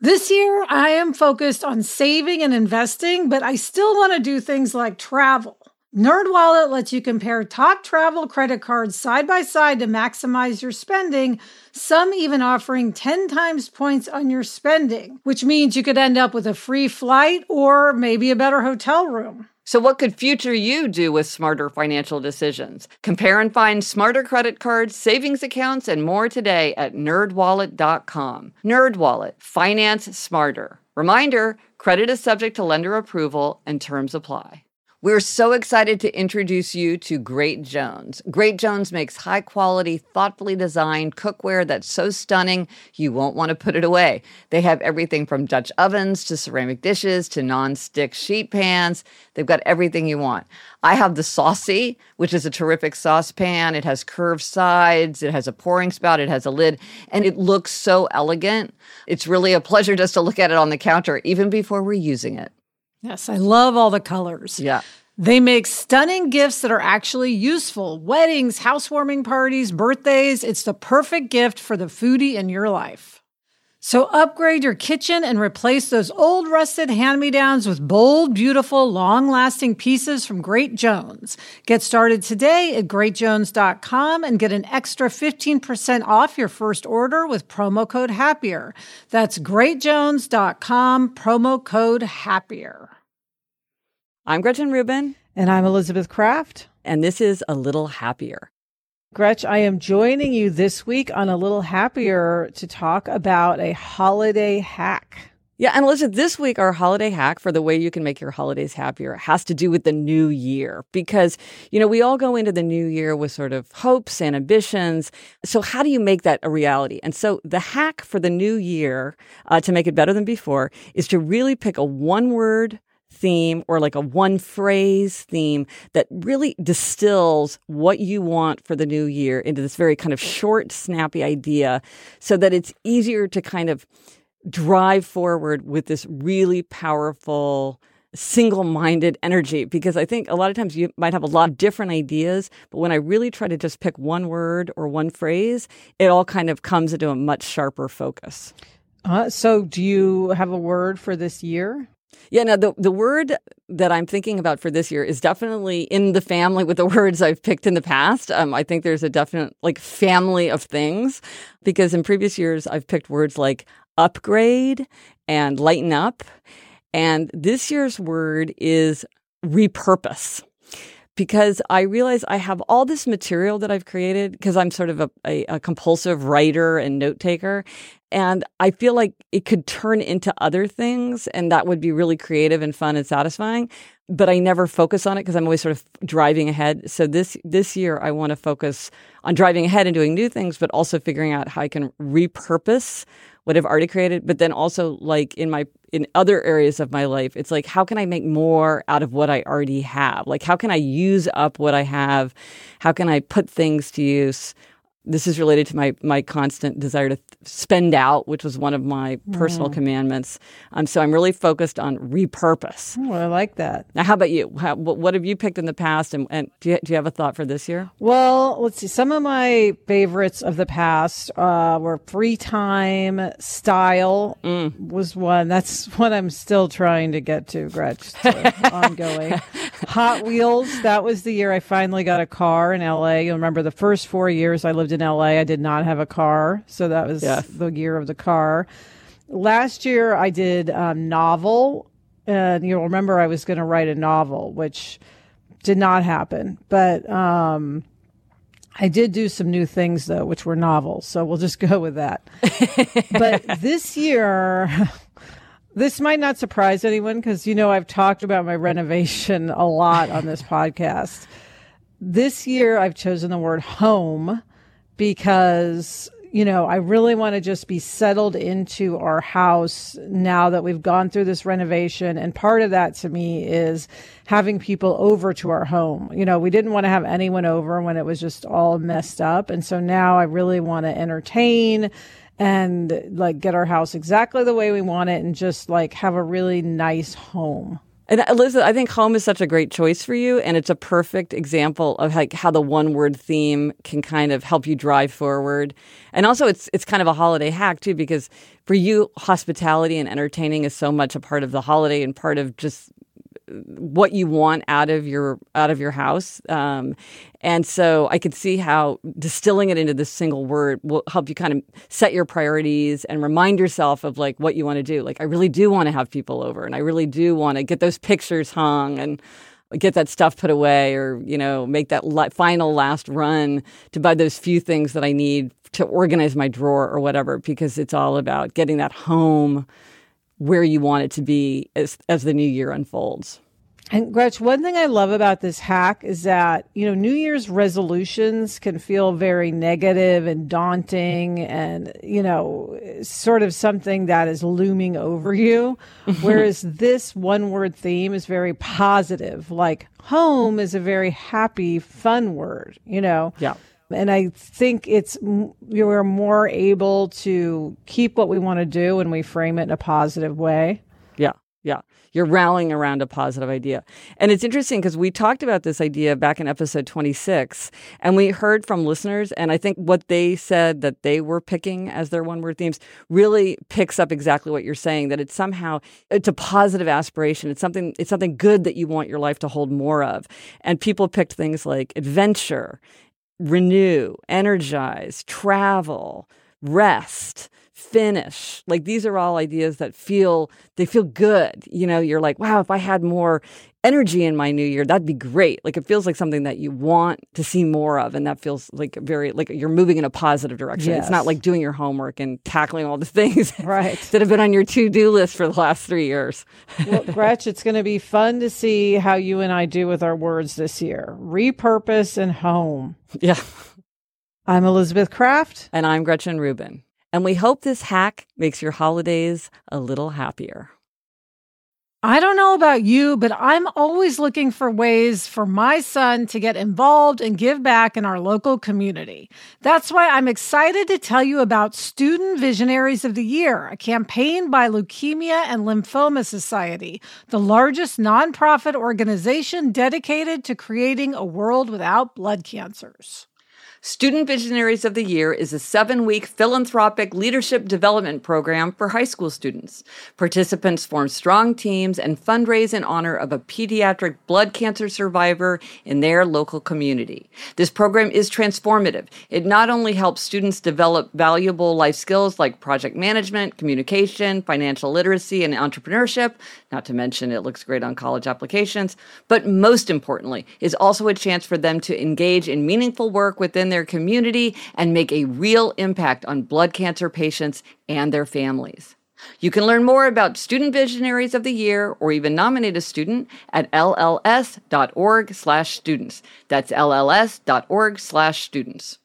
This year, I am focused on saving and investing, but I still want to do things like travel. NerdWallet lets you compare top travel credit cards side by side to maximize your spending, some even offering 10 times points on your spending, which means you could end up with a free flight or maybe a better hotel room. So what could future you do with smarter financial decisions? Compare and find smarter credit cards, savings accounts, and more today at nerdwallet.com. NerdWallet. Finance smarter. Reminder, credit is subject to lender approval and terms apply. We're so excited to introduce you to Great Jones. Great Jones makes high-quality, thoughtfully designed cookware that's so stunning you won't want to put it away. They have everything from Dutch ovens to ceramic dishes to non-stick sheet pans. They've got everything you want. I have the Saucy, which is a terrific saucepan. It has curved sides, it has a pouring spout, it has a lid, and it looks so elegant. It's really a pleasure just to look at it on the counter, even before we're using it. Yes, I love all the colors. Yeah. They make stunning gifts that are actually useful. Weddings, housewarming parties, birthdays. It's the perfect gift for the foodie in your life. So upgrade your kitchen and replace those old rusted hand-me-downs with bold, beautiful, long-lasting pieces from Great Jones. Get started today at greatjones.com and get an extra 15% off your first order with promo code HAPPIER. That's greatjones.com, promo code HAPPIER. I'm Gretchen Rubin. And I'm Elizabeth Kraft. And this is A Little Happier. Gretch, I am joining you this week on A Little Happier to talk about a holiday hack. Yeah, and Elizabeth, this week our holiday hack for the way you can make your holidays happier has to do with the new year. Because, we all go into the new year with sort of hopes and ambitions. So how do you make that a reality? And so the hack for the new year to make it better than before is to really pick a one-word theme or like a one phrase theme that really distills what you want for the new year into this very kind of short, snappy idea so that it's easier to kind of drive forward with this really powerful, single-minded energy. Because I think a lot of times you might have a lot of different ideas, but when I really try to just pick one word or one phrase, it all kind of comes into a much sharper focus. So do you have a word for this year? Yeah, no, the word that I'm thinking about for this year is definitely in the family with the words I've picked in the past. I think there's a definite family of things because in previous years I've picked words like upgrade and lighten up. And this year's word is repurpose. Because I realize I have all this material that I've created because I'm sort of a compulsive writer and note taker. And I feel like it could turn into other things and that would be really creative and fun and satisfying. But I never focus on it because I'm always sort of driving ahead. So this year I want to focus on driving ahead and doing new things, but also figuring out how I can repurpose what I've already created. But then also in other areas of my life, it's like, how can I make more out of what I already have? Like, how can I use up what I have? How can I put things to use? This is related to my constant desire to spend out, which was one of my personal commandments. So I'm really focused on repurpose. Oh, I like that. Now, how about you? What have you picked in the past? And do you have a thought for this year? Well, let's see. Some of my favorites of the past were free time, style was one. That's what I'm still trying to get to, Gretch. So ongoing. Hot Wheels. That was the year I finally got a car in LA. You'll remember the first 4 years I lived in LA, I did not have a car. So that was the year of the car. Last year I did a novel. And you'll remember I was going to write a novel, which did not happen. But I did do some new things, though, which were novels. So we'll just go with that. But this year, this might not surprise anyone because, I've talked about my renovation a lot on this podcast. This year, I've chosen the word home because, I really want to just be settled into our house now that we've gone through this renovation. And part of that to me is having people over to our home. We didn't want to have anyone over when it was just all messed up. And so now I really want to entertain and get our house exactly the way we want it and just have a really nice home. And Elizabeth, I think home is such a great choice for you, and it's a perfect example of how the one-word theme can kind of help you drive forward. And also, it's kind of a holiday hack too, because for you, hospitality and entertaining is so much a part of the holiday and part of just what you want out of your house. And so I could see how distilling it into this single word will help you kind of set your priorities and remind yourself of like what you want to do. Like, I really do want to have people over, and I really do want to get those pictures hung and get that stuff put away, or, make that final last run to buy those few things that I need to organize my drawer or whatever, because it's all about getting that home where you want it to be as the new year unfolds. And Gretch, one thing I love about this hack is that, New Year's resolutions can feel very negative and daunting and, sort of something that is looming over you. Whereas this one word theme is very positive. Like home is a very happy, fun word, Yeah. And I think you're more able to keep what we want to do when we frame it in a positive way. Yeah. Yeah. You're rallying around a positive idea. And it's interesting because we talked about this idea back in episode 26, and we heard from listeners. And I think what they said that they were picking as their one-word themes really picks up exactly what you're saying, that it's a positive aspiration. It's something good that you want your life to hold more of. And people picked things like adventure, renew, energize, travel, rest, finish. Like, these are all ideas that feel good. You're like, wow, if I had more energy in my new year, that'd be great. Like, it feels like something that you want to see more of. And that feels like you're moving in a positive direction. Yes. It's not like doing your homework and tackling all the things right. that have been on your to-do list for the last 3 years. Well, Gretch, it's going to be fun to see how you and I do with our words this year. Repurpose and home. Yeah. I'm Elizabeth Kraft. And I'm Gretchen Rubin. And we hope this hack makes your holidays a little happier. I don't know about you, but I'm always looking for ways for my son to get involved and give back in our local community. That's why I'm excited to tell you about Student Visionaries of the Year, a campaign by Leukemia and Lymphoma Society, the largest nonprofit organization dedicated to creating a world without blood cancers. Student Visionaries of the Year is a 7-week philanthropic leadership development program for high school students. Participants form strong teams and fundraise in honor of a pediatric blood cancer survivor in their local community. This program is transformative. It not only helps students develop valuable life skills like project management, communication, financial literacy, and entrepreneurship, not to mention it looks great on college applications, but most importantly, is also a chance for them to engage in meaningful work within their community and make a real impact on blood cancer patients and their families. You can learn more about Student Visionaries of the Year or even nominate a student at lls.org/students. That's lls.org/students.